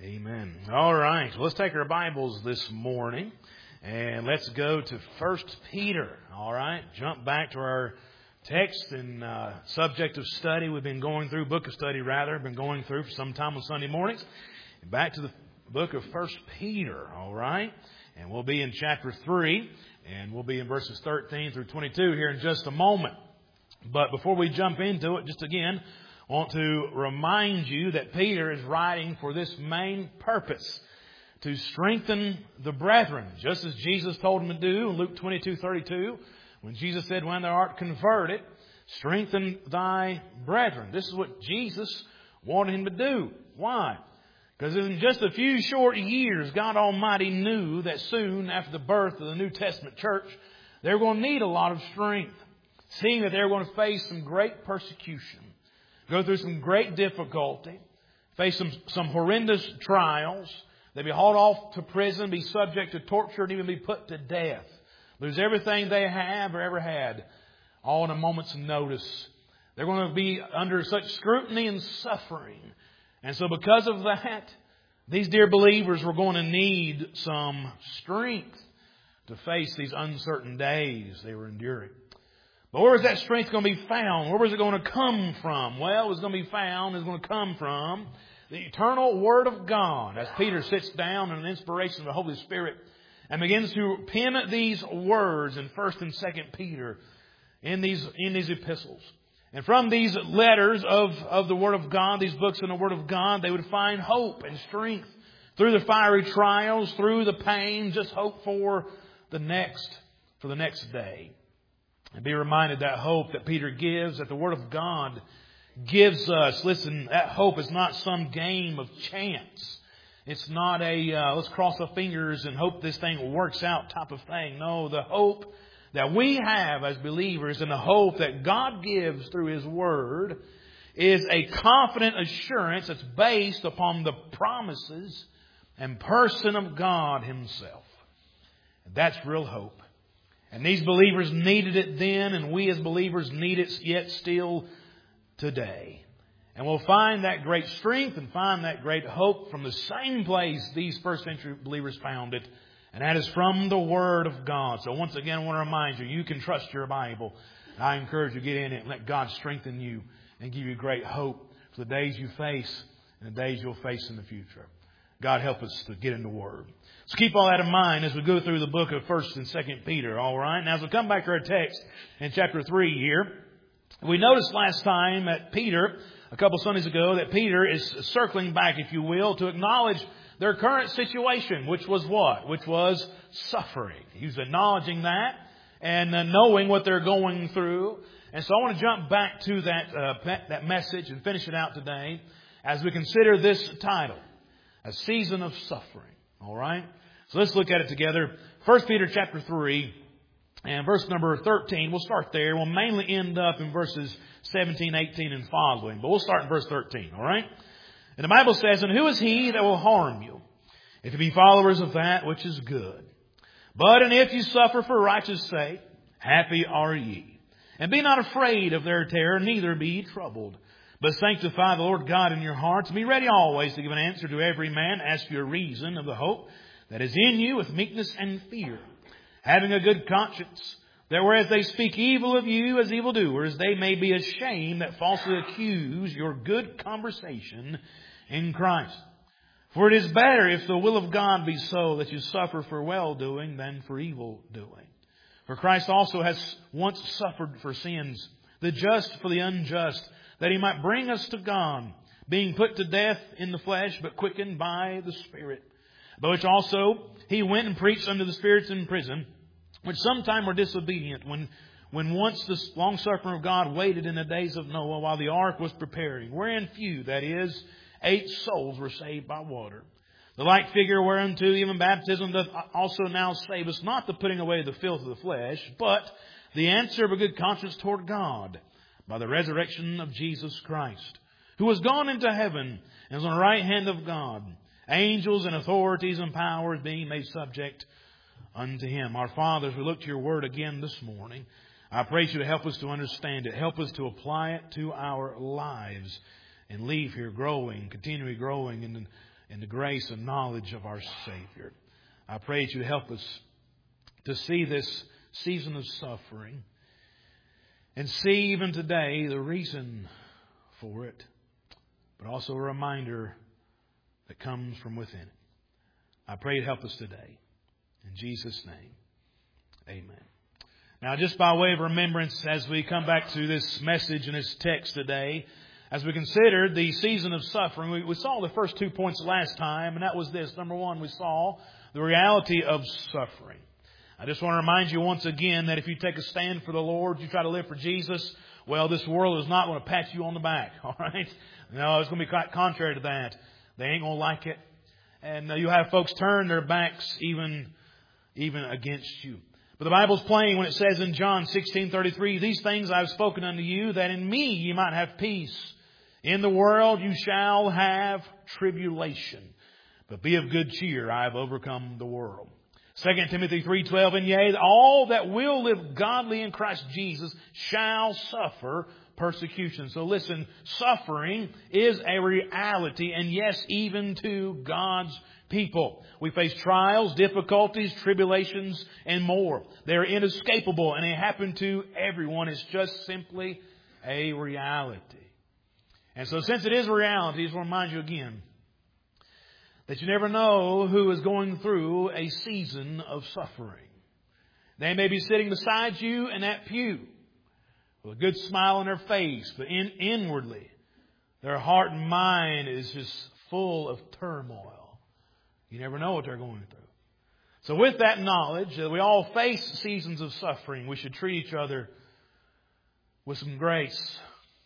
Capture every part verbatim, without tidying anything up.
Amen. All right. Well, let's take our Bibles this morning and let's go to First Peter. All right. Jump back to our text and uh, subject of study we've been going through, book of study rather, been going through for some time on Sunday mornings. Back to the book of First Peter. All right. And we'll be in chapter three and we'll be in verses thirteen through twenty-two here in just a moment. But before we jump into it, just again, I want to remind you that Peter is writing for this main purpose, to strengthen the brethren, just as Jesus told him to do in Luke twenty-two thirty-two, when Jesus said, when thou art converted, strengthen thy brethren. This is what Jesus wanted him to do. Why? Because in just a few short years, God Almighty knew that soon after the birth of the New Testament church, they were going to need a lot of strength, seeing that they were going to face some great persecution, go through some great difficulty, face some, some horrendous trials. They'd be hauled off to prison, be subject to torture, and even be put to death. Lose everything they have or ever had, all in a moment's notice. They're going to be under such scrutiny and suffering. And so because of that, these dear believers were going to need some strength to face these uncertain days they were enduring. But where was that strength going to be found? Where was it going to come from? Well, it was going to be found, it's going to come from the eternal Word of God. As Peter sits down in an inspiration of the Holy Spirit and begins to pen these words in First and Second Peter in these, in these epistles. And from these letters of, of the Word of God, these books in the Word of God, they would find hope and strength through the fiery trials, through the pain, just hope for the next, for the next day. And be reminded that hope that Peter gives, that the Word of God gives us. Listen, that hope is not some game of chance. It's not a uh, let's cross our fingers and hope this thing works out type of thing. No, the hope that we have as believers and the hope that God gives through His Word is a confident assurance that's based upon the promises and person of God Himself. And that's real hope. And these believers needed it then, and we as believers need it yet still today. And we'll find that great strength and find that great hope from the same place these first century believers found it. And that is from the Word of God. So once again, I want to remind you, you can trust your Bible. I encourage you to get in it and let God strengthen you and give you great hope for the days you face and the days you'll face in the future. God help us to get in the Word. So keep all that in mind as we go through the book of First and Second Peter. All right. Now as we come back to our text in chapter three here, we noticed last time that Peter, a couple Sundays ago, that Peter is circling back, if you will, to acknowledge their current situation, which was what? Which was suffering. He was acknowledging that and uh, knowing what they're going through. And so I want to jump back to that uh, that message and finish it out today as we consider this title, A Season of Suffering. All right? So let's look at it together. First Peter chapter three and verse number thirteen. We'll start there. We'll mainly end up in verses seventeen, eighteen and following. But we'll start in verse thirteen. All right? And the Bible says, and who is he that will harm you, if you be followers of that which is good? But and if you suffer for righteousness' sake, happy are ye. And be not afraid of their terror, neither be ye troubled. But sanctify the Lord God in your hearts, and be ready always to give an answer to every man, ask your reason of the hope that is in you with meekness and fear, having a good conscience, that whereas they speak evil of you as evildoers, they may be ashamed that falsely accuse your good conversation in Christ. For it is better, if the will of God be so, that you suffer for well-doing than for evil-doing. For Christ also has once suffered for sins, the just for the unjust, that He might bring us to God, being put to death in the flesh, but quickened by the Spirit. By which also He went and preached unto the spirits in prison, which sometime were disobedient, when when once the long-suffering of God waited in the days of Noah, while the ark was preparing, wherein few, that is, eight souls were saved by water. The like figure whereunto even baptism doth also now save us, not the putting away the filth of the flesh, but the answer of a good conscience toward God, by the resurrection of Jesus Christ, who was gone into heaven and is on the right hand of God, angels and authorities and powers being made subject unto Him. Our Father, as we look to your word again this morning, I pray you to help us to understand it. Help us to apply it to our lives and leave here growing, continually growing in, in the grace and knowledge of our Savior. I pray that you help us to see this season of suffering and see even today the reason for it, but also a reminder that comes from within it. I pray to help us today. In Jesus' name, amen. Now, just by way of remembrance, as we come back to this message and this text today, as we considered the season of suffering, we, we saw the first two points last time, and that was this. Number one, we saw the reality of suffering. I just want to remind you once again that if you take a stand for the Lord, you try to live for Jesus, well, this world is not going to pat you on the back, all right? No, it's going to be quite contrary to that. They ain't going to like it. And you'll have folks turn their backs even, even against you. But the Bible's plain when it says in John sixteen thirty-three, "These things I have spoken unto you, that in me ye might have peace. In the world you shall have tribulation. But be of good cheer, I have overcome the world." Second Timothy three twelve, "And yea, all that will live godly in Christ Jesus shall suffer persecution." So listen, suffering is a reality, and yes, even to God's people. We face trials, difficulties, tribulations, and more. They're inescapable, and they happen to everyone. It's just simply a reality. And so since it is a reality, I just want to remind you again that you never know who is going through a season of suffering. They may be sitting beside you in that pew with a good smile on their face, but in, inwardly, their heart and mind is just full of turmoil. You never know what they're going through. So with that knowledge that we all face seasons of suffering, we should treat each other with some grace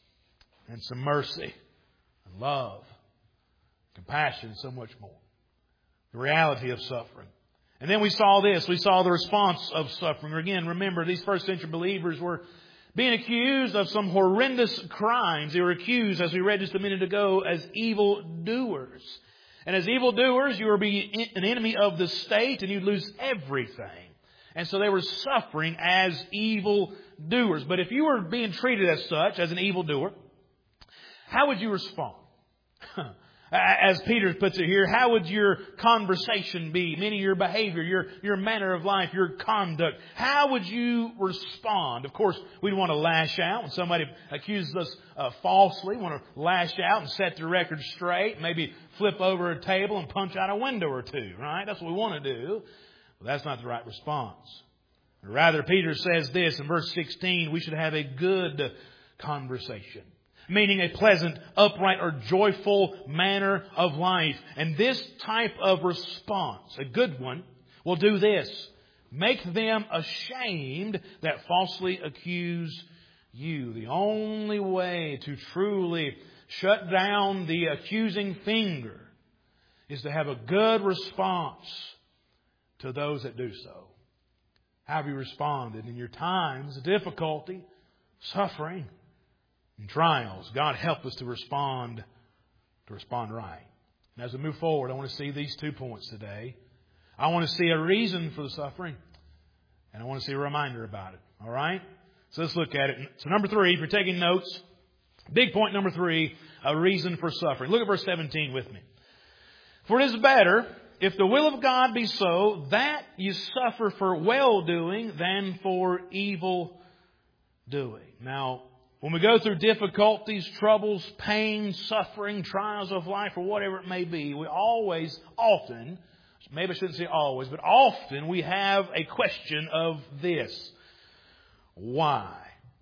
and some mercy and love, compassion, and so much more. The reality of suffering. And then we saw this. We saw the response of suffering. Again, remember, these first century believers were being accused of some horrendous crimes. They were accused, as we read just a minute ago, as evildoers. And as evildoers, you would be an enemy of the state and you'd lose everything. And so they were suffering as evildoers. But if you were being treated as such, as an evildoer, how would you respond? As Peter puts it here, how would your conversation be? Meaning your behavior, your, your manner of life, your conduct. How would you respond? Of course, we'd want to lash out. When somebody accuses us uh, falsely, we want to lash out and set the record straight. Maybe flip over a table and punch out a window or two, right? That's what we want to do. But that's not the right response. Rather, Peter says this in verse sixteen, we should have a good conversation. Meaning a pleasant, upright, or joyful manner of life. And this type of response, a good one, will do this. Make them ashamed that falsely accuse you. The only way to truly shut down the accusing finger is to have a good response to those that do so. How have you responded in your times of difficulty, suffering, and trials? God help us to respond, to respond right. And as we move forward, I want to see these two points today. I want to see a reason for the suffering, and I want to see a reminder about it. All right? So let's look at it. So number three, if you're taking notes, big point number three, a reason for suffering. Look at verse seventeen with me. "For it is better, if the will of God be so, that you suffer for well-doing than for evil-doing." Now, when we go through difficulties, troubles, pain, suffering, trials of life, or whatever it may be, we always, often, maybe I shouldn't say always, but often we have a question of this. Why?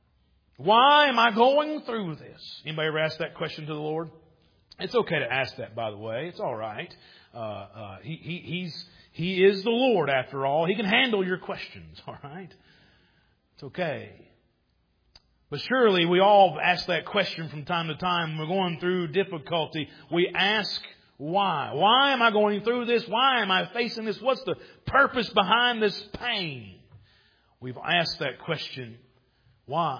Why am I going through this? Anybody ever ask that question to the Lord? It's okay to ask that, by the way. It's all right. Uh, uh, he, he, he's, he is the Lord, after all. He can handle your questions, all right? It's okay. But surely we all ask that question from time to time when we're going through difficulty. We ask why. Why am I going through this? Why am I facing this? What's the purpose behind this pain? We've asked that question. Why?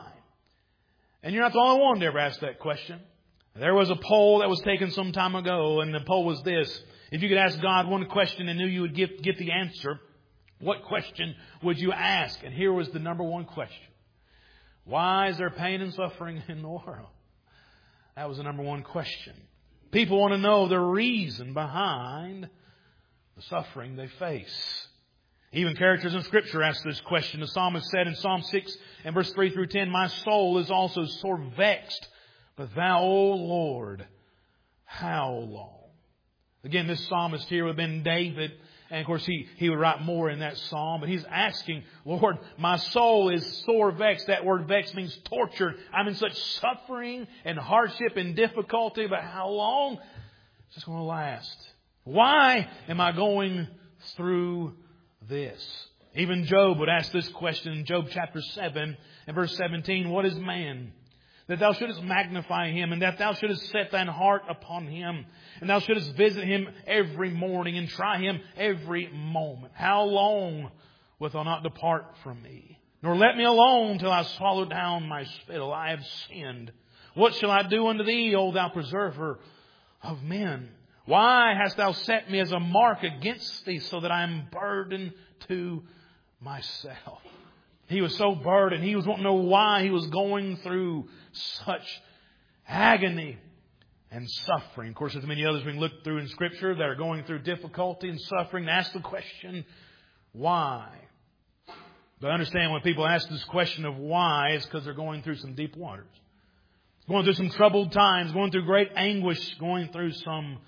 And you're not the only one to ever ask that question. There was a poll that was taken some time ago, and the poll was this. If you could ask God one question and knew you would get, get the answer, what question would you ask? And here was the number one question. Why is there pain and suffering in the world? That was the number one question. People want to know the reason behind the suffering they face. Even characters in Scripture ask this question. The psalmist said in Psalm six and verse three through ten, "My soul is also sore vexed, but Thou, O Lord, how long?" Again, this psalmist here would have been David. And of course, he, he would write more in that psalm. But he's asking, "Lord, my soul is sore vexed." That word vexed means tortured. I'm in such suffering and hardship and difficulty. But how long is this going to last? Why am I going through this? Even Job would ask this question in Job chapter seven and verse seventeen. "What is man, that Thou shouldest magnify him, and that Thou shouldest set Thine heart upon him? And Thou shouldest visit him every morning, and try him every moment. How long wilt Thou not depart from me? Nor let me alone till I swallow down my spittle. I have sinned. What shall I do unto Thee, O Thou preserver of men? Why hast Thou set me as a mark against Thee, so that I am burdened to myself?" He was so burdened. He was wanting to know why he was going through such agony and suffering. Of course, there's many others we can look through in Scripture that are going through difficulty and suffering and ask the question, why? But understand, when people ask this question of why, it's because they're going through some deep waters. Going through some troubled times, going through great anguish, going through some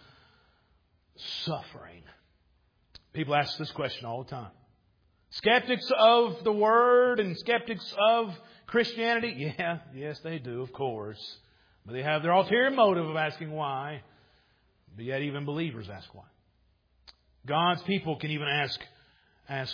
suffering. People ask this question all the time. Skeptics of the Word and skeptics of Christianity, yeah, yes they do, of course. But they have their ulterior motive of asking why. But yet even believers ask why. God's people can even ask, ask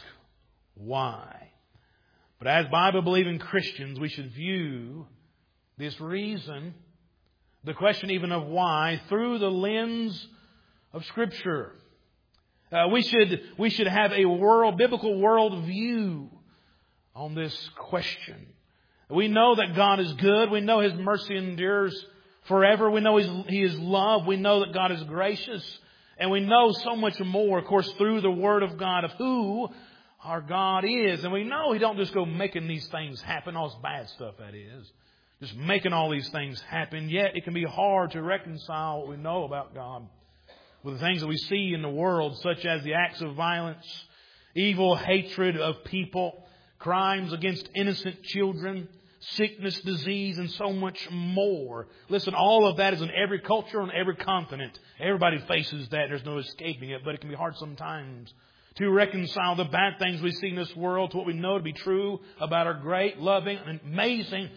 why. But as Bible-believing Christians, we should view this reason, the question even of why, through the lens of Scripture. Uh, we should we should have a world biblical world view on this question. We know that God is good. We know His mercy endures forever. We know He's, He is love. We know that God is gracious. And we know so much more, of course, through the Word of God of who our God is. And we know He don't just go making these things happen, all this bad stuff that is. Just making all these things happen. Yet it can be hard to reconcile what we know about God with the things that we see in the world, such as the acts of violence, evil hatred of people, crimes against innocent children, sickness, disease, and so much more. Listen, all of that is in every culture, on every continent. Everybody faces that. There's no escaping it. But it can be hard sometimes to reconcile the bad things we see in this world to what we know to be true about our great, loving, and amazing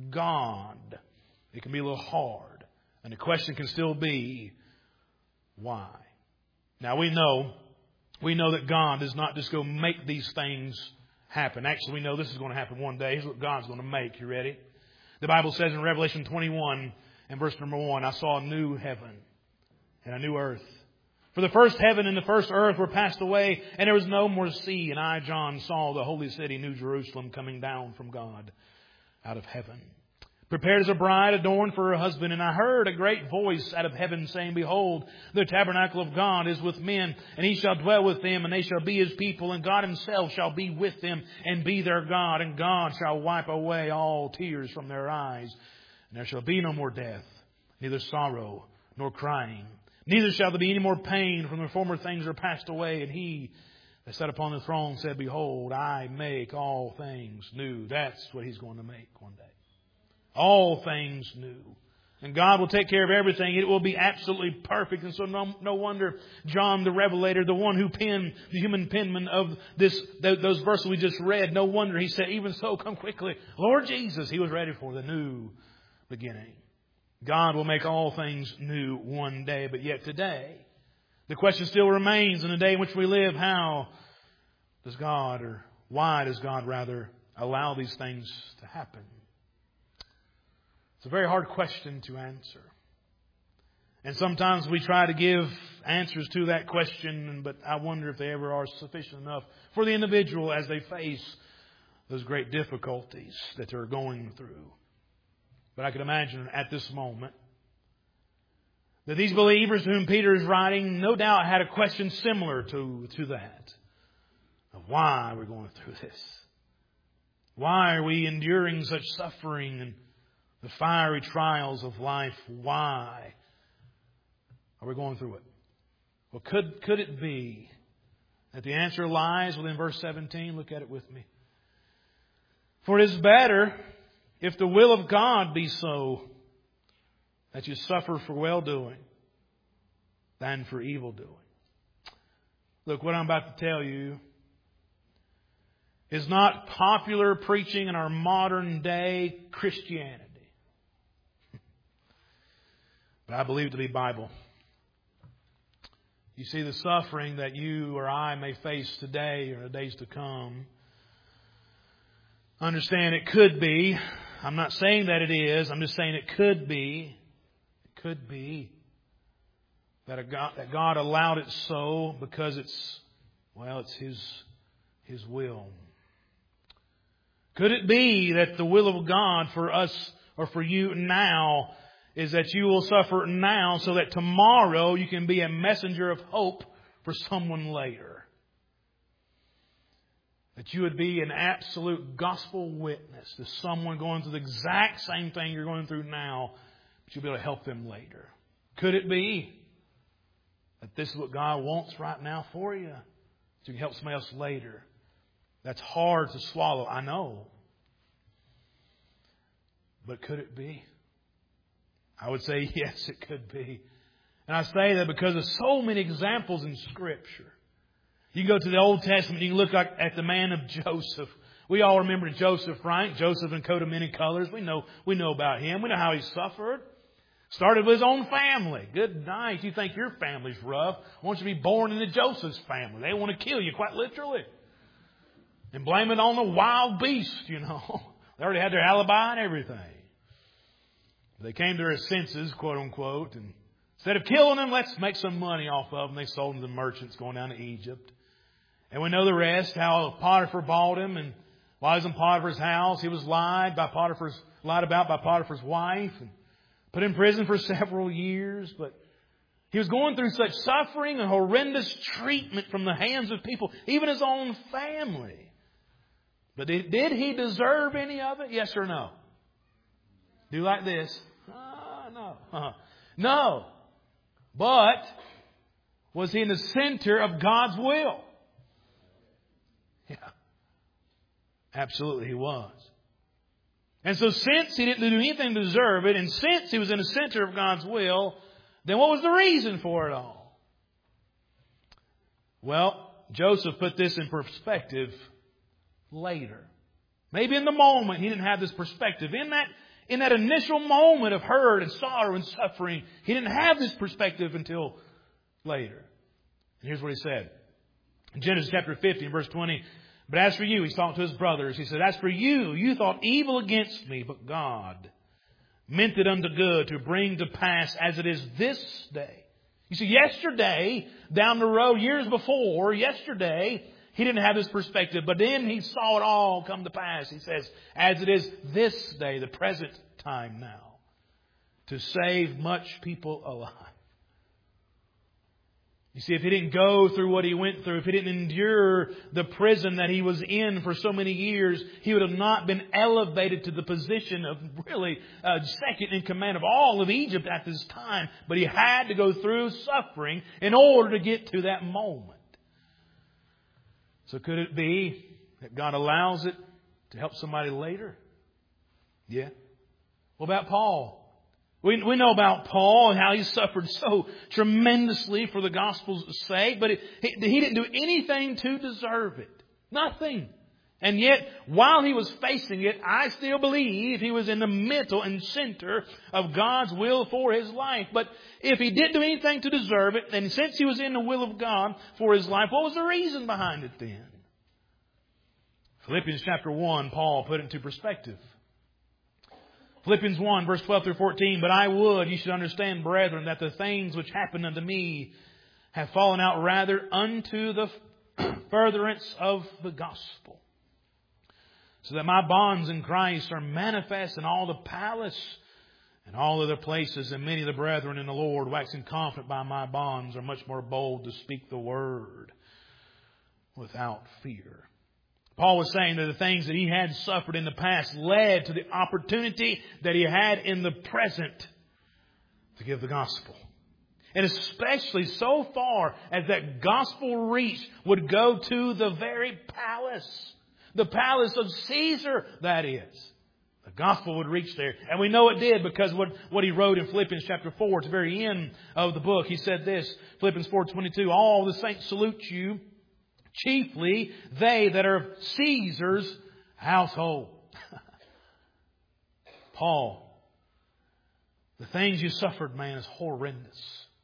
God. It can be a little hard. And the question can still be, why? Now we know, we know that God does not just go make these things happen. Actually, we know this is going to happen one day. Here's what God's going to make. You ready? The Bible says in Revelation twenty-one and verse number one, "I saw a new heaven and a new earth. For the first heaven and the first earth were passed away, and there was no more sea. And I, John, saw the holy city, New Jerusalem, coming down from God out of heaven, prepared as a bride adorned for her husband. And I heard a great voice out of heaven saying, Behold, the tabernacle of God is with men, and He shall dwell with them, and they shall be His people, and God Himself shall be with them and be their God. And God shall wipe away all tears from their eyes. And there shall be no more death, neither sorrow nor crying. Neither shall there be any more pain, for the former things are passed away. And He that sat upon the throne said, Behold, I make all things new." That's what He's going to make one day. All things new. And God will take care of everything. It will be absolutely perfect. And so no, no wonder John the Revelator, the one who penned, the human penman of this, those verses we just read, no wonder he said, "Even so, come quickly, Lord Jesus." He was ready for the new beginning. God will make all things new one day. But yet today, the question still remains, in the day in which we live, how does God, or why does God rather, allow these things to happen? It's a very hard question to answer. And sometimes we try to give answers to that question, but I wonder if they ever are sufficient enough for the individual as they face those great difficulties that they're going through. But I can imagine at this moment that these believers to whom Peter is writing no doubt had a question similar to, to that. Of why we're going through this. Why are we enduring such suffering and the fiery trials of life? Why? Are we going through it? Well, could, could it be that the answer lies within verse seventeen? Look at it with me. For it is better, if the will of God be so, that you suffer for well-doing than for evil-doing. Look, what I'm about to tell you is not popular preaching in our modern day Christianity. But I believe it to be Bible. You see, the suffering that you or I may face today or in the days to come, understand it could be, I'm not saying that it is, I'm just saying it could be, it could be that, a God, that God allowed it so because it's, well, it's His, His will. Could it be that the will of God for us or for you now is that you will suffer now so that tomorrow you can be a messenger of hope for someone later? That you would be an absolute gospel witness to someone going through the exact same thing you're going through now, but you'll be able to help them later. Could it be that this is what God wants right now for you, so you can help somebody else later? That's hard to swallow, I know. But could it be? I would say yes, it could be. And I say that because of so many examples in Scripture. You can go to the Old Testament, you can look at the man of Joseph. We all remember Joseph, right? Joseph in coat of many colors. We know, we know about him. We know how he suffered. Started with his own family. Good night. You think your family's rough. Why don't you be born into Joseph's family? They want to kill you, quite literally. And blame it on the wild beast, you know. They already had their alibi and everything. They came to their senses, quote unquote, and instead of killing them, let's make some money off of them. They sold them to merchants going down to Egypt. And we know the rest, how Potiphar bought him, and while he was in Potiphar's house, he was lied by Potiphar's, lied about by Potiphar's wife, and put in prison for several years. But he was going through such suffering and horrendous treatment from the hands of people, even his own family. But did, did he deserve any of it? Yes or no? Do like this. Uh, no. Uh-huh. No. But was he in the center of God's will? Yeah. Absolutely he was. And so since he didn't do anything to deserve it, and since he was in the center of God's will, then what was the reason for it all? Well, Joseph put this in perspective later. Maybe in the moment he didn't have this perspective. In that, in that initial moment of hurt and sorrow and suffering, he didn't have this perspective until later. And here's what he said. In Genesis chapter fifty, verse twenty, but as for you, he's talking to his brothers, he said, as for you, you thought evil against me, but God meant it unto good to bring to pass as it is this day. You see, yesterday, down the road, years before, yesterday, he didn't have this perspective, but then he saw it all come to pass. He says, as it is this day, the present time now, to save much people alive. You see, if he didn't go through what he went through, if he didn't endure the prison that he was in for so many years, he would have not been elevated to the position of really uh, second in command of all of Egypt at this time. But he had to go through suffering in order to get to that moment. So could it be that God allows it to help somebody later? Yeah. What about Paul? We, we know about Paul and how he suffered so tremendously for the gospel's sake, but it, he, he didn't do anything to deserve it. Nothing. And yet, while he was facing it, I still believe he was in the middle and center of God's will for his life. But if he didn't do anything to deserve it, and since he was in the will of God for his life, what was the reason behind it then? Philippians chapter one, Paul put it into perspective. Philippians one, verse twelve through fourteen, but I would, you should understand, brethren, that the things which happened unto me have fallen out rather unto the furtherance of the gospel, so that my bonds in Christ are manifest in all the palace and all other places, and many of the brethren in the Lord, waxing confident by my bonds, are much more bold to speak the word without fear. Paul was saying that the things that he had suffered in the past led to the opportunity that he had in the present to give the gospel. And especially so far as that gospel reach would go to the very palace. The palace of Caesar, that is. The gospel would reach there. And we know it did because what, what he wrote in Philippians chapter four, at the very end of the book, he said this, Philippians four twenty-two, all the saints salute you, chiefly they that are of Caesar's household. Paul, the things you suffered, man, is horrendous.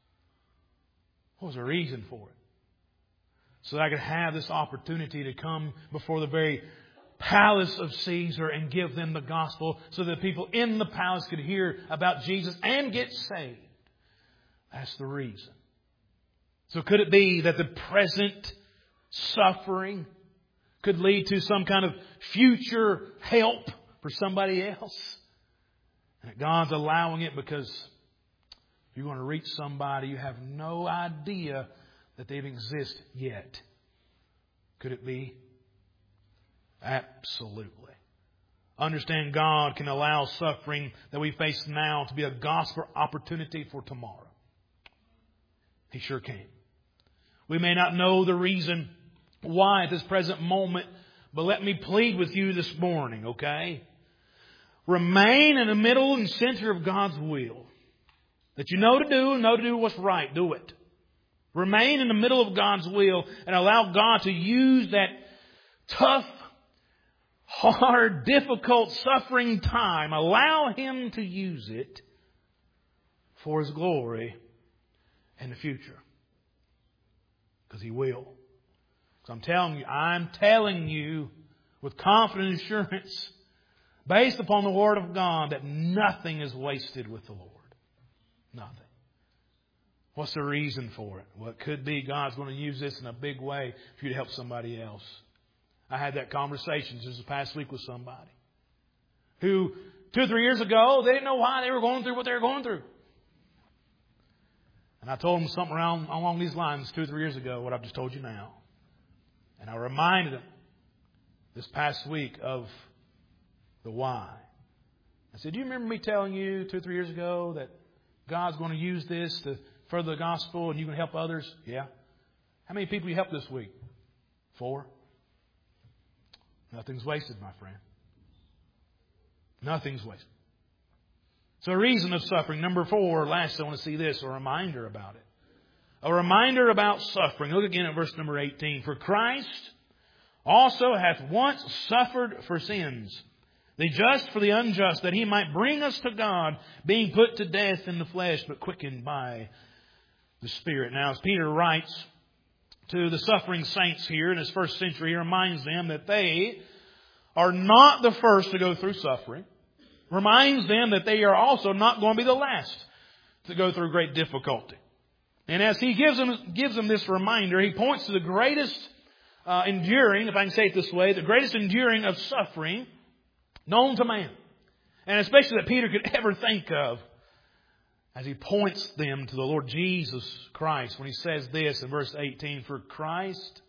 What was the reason for it? So that I could have this opportunity to come before the very palace of Caesar and give them the gospel so that people in the palace could hear about Jesus and get saved. That's the reason. So could it be that the present suffering could lead to some kind of future help for somebody else? And that God's allowing it because you're going to reach somebody you have no idea that they exist yet. Could it be? Absolutely. Understand God can allow suffering that we face now to be a gospel opportunity for tomorrow. He sure can. We may not know the reason why at this present moment, but let me plead with you this morning, okay? Remain in the middle and center of God's will. That you know to do and know to do what's right. Do it. Remain in the middle of God's will and allow God to use that tough, hard, difficult, suffering time. Allow Him to use it for His glory in the future. Because He will. Because I'm telling you, I'm telling you with confident assurance, based upon the Word of God, that nothing is wasted with the Lord. Nothing. What's the reason for it? Well, it could be God's going to use this in a big way for you to help somebody else. I had that conversation just this past week with somebody who two or three years ago, they didn't know why they were going through what they were going through. And I told them something around along these lines two or three years ago, what I've just told you now. And I reminded them this past week of the why. I said, do you remember me telling you two or three years ago that God's going to use this to further the gospel and you can help others? Yeah. How many people you helped this week? Four. Nothing's wasted, my friend. Nothing's wasted. So a reason of suffering. Number four, last I want to see this, a reminder about it. A reminder about suffering. Look again at verse number eighteen. For Christ also hath once suffered for sins, the just for the unjust, that He might bring us to God, being put to death in the flesh, but quickened by the Spirit. Now, as Peter writes to the suffering saints here in his first century, he reminds them that they are not the first to go through suffering. Reminds them that they are also not going to be the last to go through great difficulty. And as he gives them, gives them this reminder, he points to the greatest uh, enduring, if I can say it this way, the greatest enduring of suffering known to man. And especially that Peter could ever think of, as he points them to the Lord Jesus Christ when he says this in verse eighteen, for Christ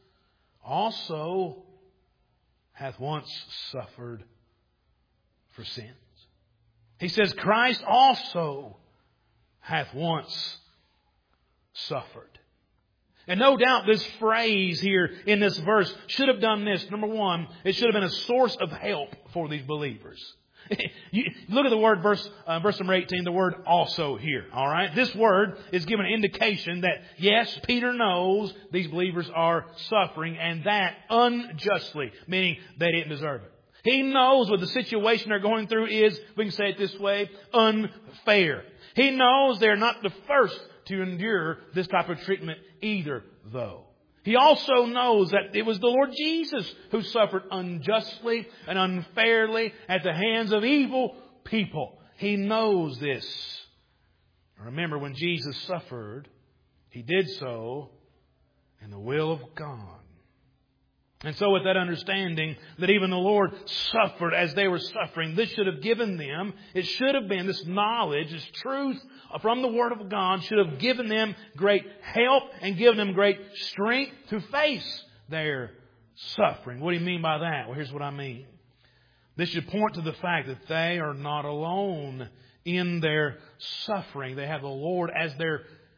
also hath once suffered for sins. He says Christ also hath once suffered. And no doubt this phrase here in this verse should have done this. Number one, it should have been a source of help for these believers. You look at the word, verse uh, verse number eighteen, the word also here. All right, this word is giving an indication that yes, Peter knows these believers are suffering, and that unjustly, meaning they didn't deserve it. He knows what the situation they're going through is, we can say it this way, unfair. He knows they're not the first to endure this type of treatment either, though. He also knows that it was the Lord Jesus who suffered unjustly and unfairly at the hands of evil people. He knows this. Remember, when Jesus suffered, He did so in the will of God. And so with that understanding that even the Lord suffered as they were suffering, this should have given them, it should have been this knowledge, this truth from the Word of God should have given them great help and given them great strength to face their suffering. What do you mean by that? Well, here's what I mean. This should point to the fact that they are not alone in their suffering. They have the Lord as their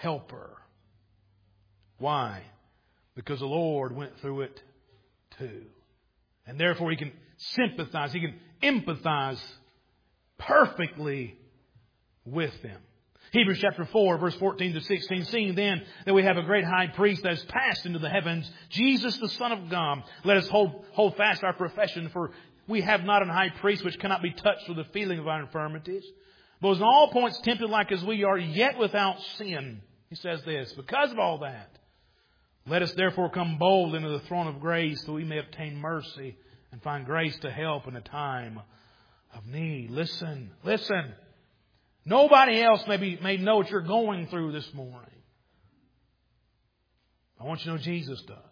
helper. Why? Because the Lord went through it too. And therefore He can sympathize, He can empathize perfectly with them. Hebrews chapter four, verse fourteen to sixteen. Seeing then that we have a great high priest that has passed into the heavens, Jesus the Son of God, let us hold, hold fast our profession, for we have not an high priest which cannot be touched with the feeling of our infirmities, but was in all points tempted like as we are, yet without sin. He says this, because of all that, let us therefore come bold into the throne of grace, so we may obtain mercy and find grace to help in a time of need. Listen, listen. Nobody else maybe may know what you're going through this morning. I want you to know Jesus does.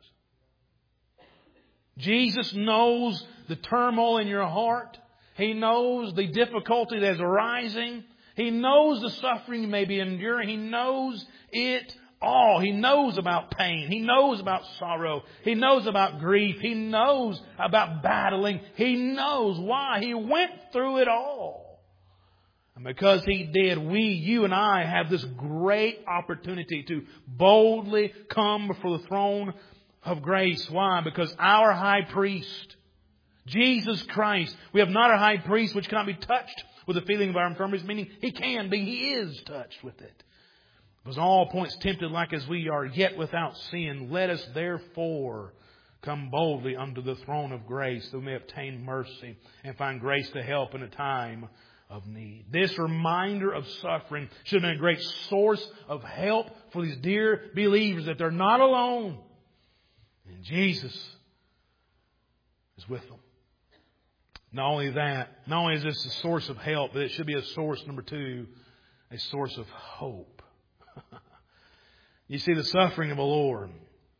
Jesus knows the turmoil in your heart. He knows the difficulty that is arising. He knows the suffering you may be enduring. He knows it all. He knows about pain. He knows about sorrow. He knows about grief. He knows about battling. He knows why. He went through it all. And because He did, we, you and I, have this great opportunity to boldly come before the throne of grace. Why? Because our high priest, Jesus Christ, we have not a high priest which cannot be touched with the feeling of our infirmities, meaning He can be, He is touched with it. Was in all points tempted like as we are, yet without sin. Let us therefore come boldly unto the throne of grace, that we may obtain mercy and find grace to help in a time of need. This reminder of suffering should have been a great source of help for these dear believers, that they're not alone. And Jesus is with them. Not only that, not only is this a source of help, but it should be a source, number two, a source of hope. You see, the suffering of the Lord,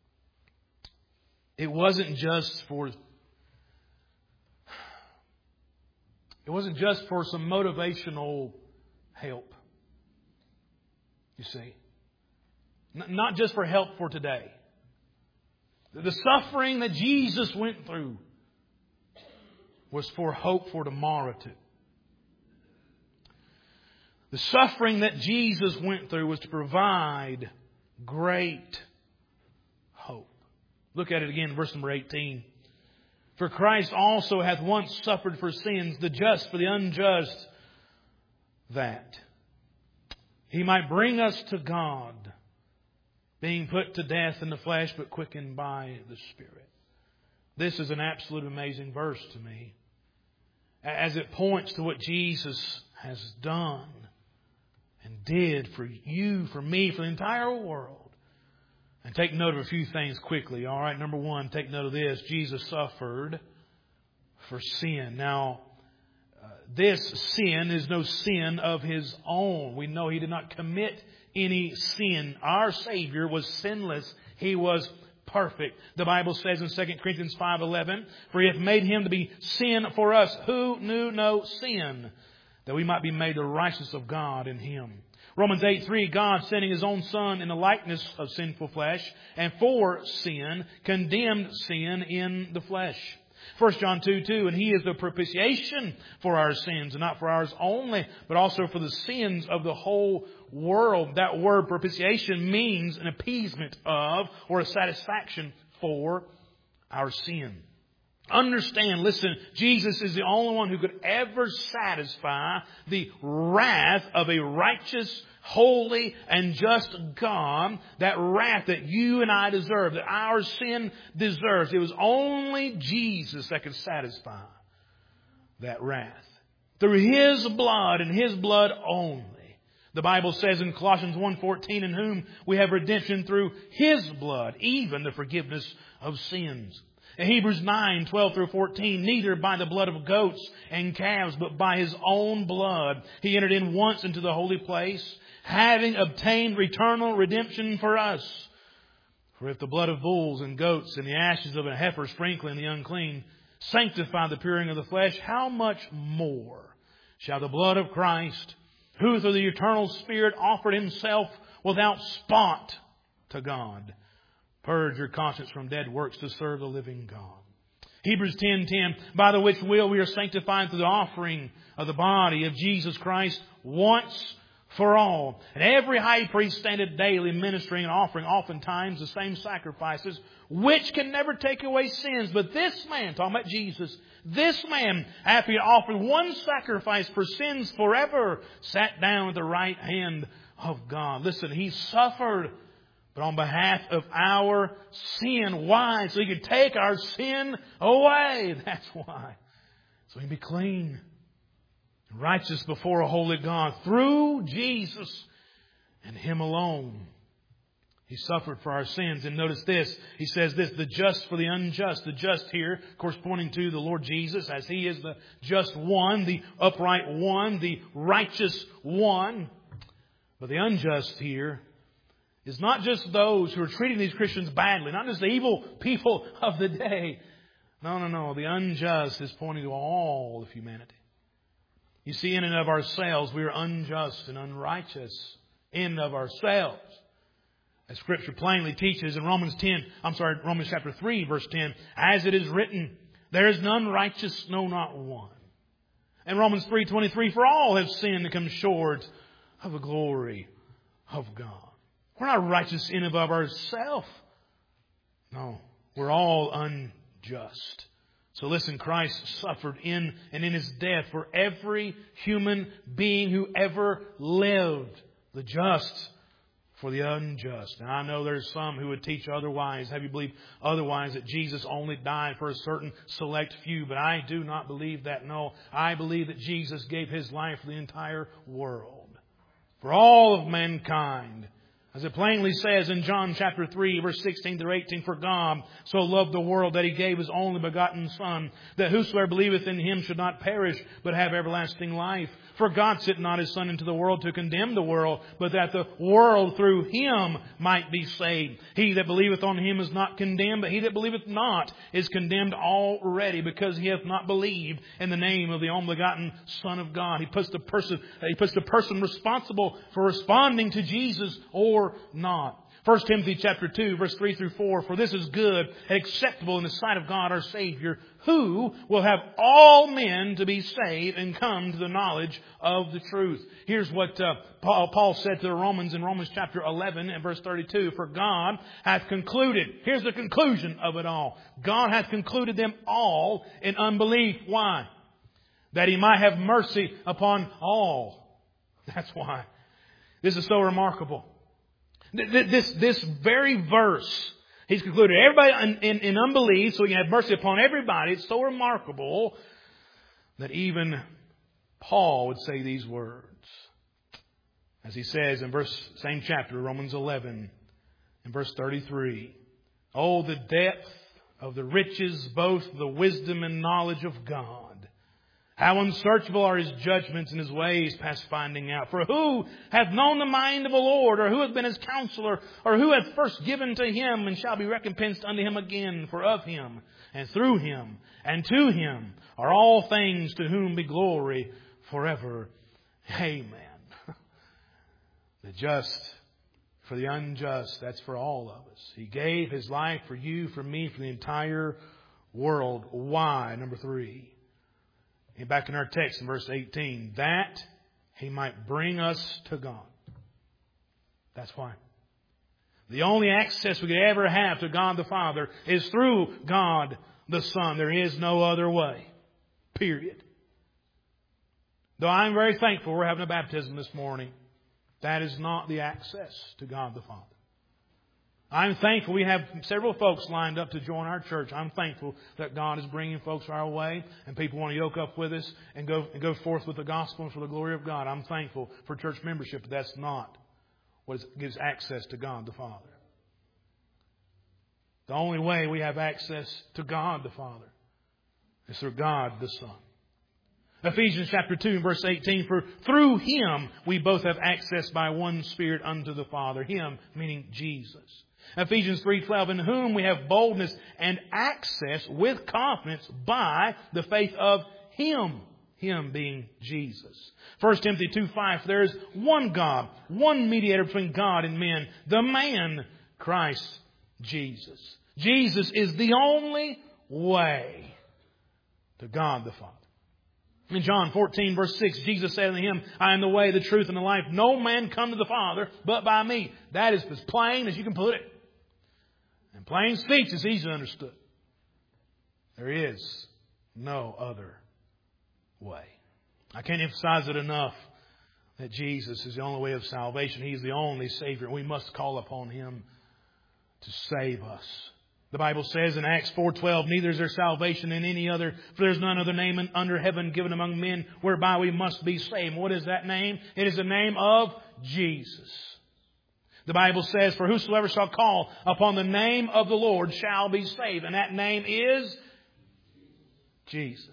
it wasn't just for It wasn't just for some motivational help. You see. Not just for help for today. The suffering that Jesus went through was for hope for tomorrow too. The suffering that Jesus went through was to provide great hope. Look at it again, verse number eighteen. For Christ also hath once suffered for sins, the just for the unjust, that He might bring us to God, being put to death in the flesh, but quickened by the Spirit. This is an absolute amazing verse to me, as it points to what Jesus has done and did for you, for me, for the entire world. And take note of a few things quickly. All right, number one, take note of this. Jesus suffered for sin. Now, uh, this sin is no sin of His own. We know He did not commit any sin. Our Savior was sinless. He was perfect. The Bible says in Second Corinthians five eleven, for He hath made Him to be sin for us, who knew no sin, that we might be made the righteousness of God in Him. Romans eight three, God sending His own Son in the likeness of sinful flesh, and for sin, condemned sin in the flesh. First John two two, and He is the propitiation for our sins, and not for ours only, but also for the sins of the whole world. That word propitiation means an appeasement of, or a satisfaction for, our sin. Understand, listen, Jesus is the only one who could ever satisfy the wrath of a righteous, holy, and just God. That wrath that you and I deserve, that our sin deserves. It was only Jesus that could satisfy that wrath. Through His blood and His blood only. The Bible says in Colossians one fourteen, in whom we have redemption through His blood, even the forgiveness of sins. In Hebrews nine twelve through fourteen, neither by the blood of goats and calves, but by His own blood, He entered in once into the holy place, having obtained eternal redemption for us. For if the blood of bulls and goats and the ashes of a heifer sprinkling the unclean sanctify the puring of the flesh, how much more shall the blood of Christ, who through the eternal Spirit offered Himself without spot to God, purge your conscience from dead works to serve the living God. Hebrews ten ten, by the which will we are sanctified through the offering of the body of Jesus Christ once for all. And every high priest standeth daily ministering and offering oftentimes the same sacrifices, which can never take away sins. But this man, talking about Jesus, this man, after he offered one sacrifice for sins forever, sat down at the right hand of God. Listen, He suffered, but on behalf of our sin. Why? So He could take our sin away. That's why. So He can be clean, righteous before a holy God through Jesus and Him alone. He suffered for our sins. And notice this. He says this, the just for the unjust. The just here, of course, pointing to the Lord Jesus as He is the just one, the upright one, the righteous one. But the unjust here is not just those who are treating these Christians badly, not just the evil people of the day. No, no, no. The unjust is pointing to all of humanity. You see, in and of ourselves, we are unjust and unrighteous in and of ourselves. As Scripture plainly teaches in Romans ten, I'm sorry, Romans chapter three, verse ten, as it is written, there is none righteous, no, not one. And Romans three twenty-three, for all have sinned and come short of the glory of God. We're not righteous in and of ourselves. No, we're all unjust. So listen, Christ suffered in and in His death for every human being who ever lived. The just for the unjust. And I know there's some who would teach otherwise, have you believe otherwise, that Jesus only died for a certain select few. But I do not believe that. No, I believe that Jesus gave His life for the entire world, for all of mankind. As it plainly says in John chapter three, verse sixteen through eighteen, for God so loved the world that He gave His only begotten Son, that whosoever believeth in Him should not perish, but have everlasting life. For God sent not His Son into the world to condemn the world, but that the world through Him might be saved. He that believeth on Him is not condemned, but he that believeth not is condemned already, because he hath not believed in the name of the only begotten Son of God. He puts the person, He puts the person responsible for responding to Jesus or not. First Timothy chapter two, verse three through four, for this is good and acceptable in the sight of God our Savior, who will have all men to be saved and come to the knowledge of the truth. Here's what uh, Paul, Paul said to the Romans in Romans chapter eleven and verse thirty-two, for God hath concluded, here's the conclusion of it all, God hath concluded them all in unbelief. Why? That He might have mercy upon all. That's why. This is so remarkable. This, this very verse, He's concluded everybody in, in, in unbelief, so He can have mercy upon everybody. It's so remarkable that even Paul would say these words. As he says in verse, same chapter, Romans eleven, in verse thirty-three. Oh, the depth of the riches, both the wisdom and knowledge of God. How unsearchable are His judgments and His ways past finding out. For who hath known the mind of the Lord, or who hath been His counselor, or who hath first given to Him and shall be recompensed unto Him again? For of Him, and through Him, and to Him are all things, to whom be glory forever. Amen. The just for the unjust, that's for all of us. He gave His life for you, for me, for the entire world. Why? Number three. And back in our text in verse eighteen, that He might bring us to God. That's why. The only access we could ever have to God the Father is through God the Son. There is no other way. Period. Though I'm very thankful we're having a baptism this morning, that is not the access to God the Father. I'm thankful we have several folks lined up to join our church. I'm thankful that God is bringing folks our way and people want to yoke up with us and go and go forth with the gospel and for the glory of God. I'm thankful for church membership, but that's not what gives access to God the Father. The only way we have access to God the Father is through God the Son. Ephesians chapter two, verse eighteen, for through Him we both have access by one Spirit unto the Father. Him, meaning Jesus. Ephesians three twelve, in whom we have boldness and access with confidence by the faith of Him. Him being Jesus. First Timothy two five, there is one God, one mediator between God and men, the man, Christ Jesus. Jesus is the only way to God the Father. In John fourteen, verse six, Jesus said unto him, I am the way, the truth, and the life. No man come to the Father but by me. That is as plain as you can put it. And plain speech is easily understood. There is no other way. I can't emphasize it enough that Jesus is the only way of salvation. He's the only Savior. We must call upon Him to save us. The Bible says in Acts four twelve, neither is there salvation in any other, for there is none other name under heaven given among men whereby we must be saved. What is that name? It is the name of Jesus. The Bible says, for whosoever shall call upon the name of the Lord shall be saved. And that name is Jesus.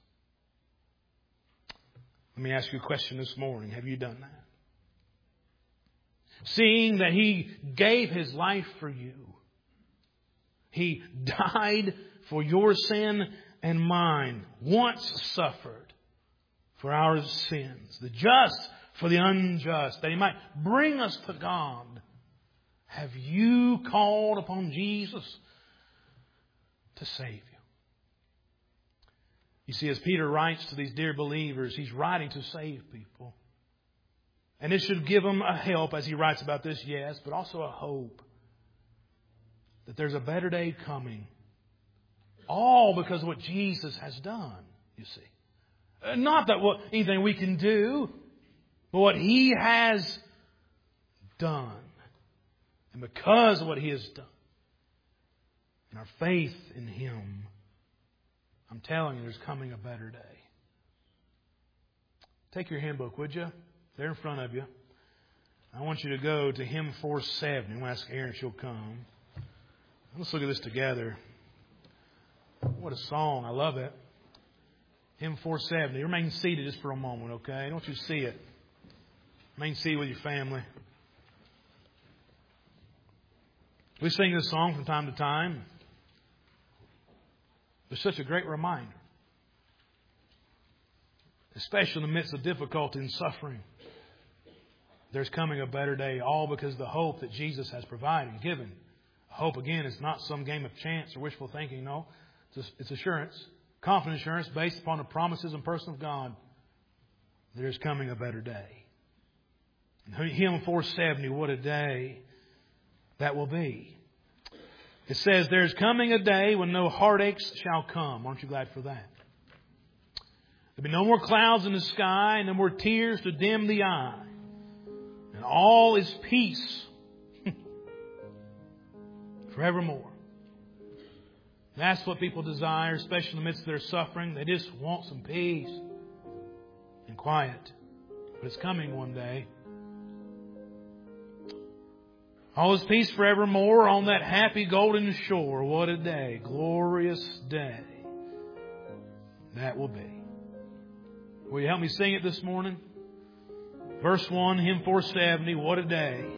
Let me ask you a question this morning. Have you done that? Seeing that He gave His life for you. He died for your sin and mine. Once suffered for our sins. The just for the unjust. That He might bring us to God. Have you called upon Jesus to save you? You see, as Peter writes to these dear believers, he's writing to save people. And it should give them a help as he writes about this, yes, but also a hope that there's a better day coming. All because of what Jesus has done, you see. Not that what anything we can do, but what He has done. And because of what He has done, and our faith in Him, I'm telling you, there's coming a better day. Take your hymn book, would you? They're in front of you. I want you to go to hymn four seventy. I'm going to ask Erin if she'll come. Let's look at this together. What a song. I love it. Hymn four seventy. Remain seated just for a moment, okay? I want you to see it. Remain seated with your family. We sing this song from time to time. It's such a great reminder. Especially in the midst of difficulty and suffering. There's coming a better day. All because of the hope that Jesus has provided and given. Hope, again, is not some game of chance or wishful thinking. No, it's assurance. Confident assurance based upon the promises and person of God. There's coming a better day. Hymn four seventy, what a day that will be. It says, there's coming a day when no heartaches shall come. Aren't you glad for that? There'll be no more clouds in the sky, no more tears to dim the eye. And all is peace forevermore. That's what people desire, especially in the midst of their suffering. They just want some peace and quiet. But it's coming one day. All is peace forevermore on that happy golden shore. What a day. Glorious day that will be. Will you help me sing it this morning? Verse one, hymn four seventy. What a day.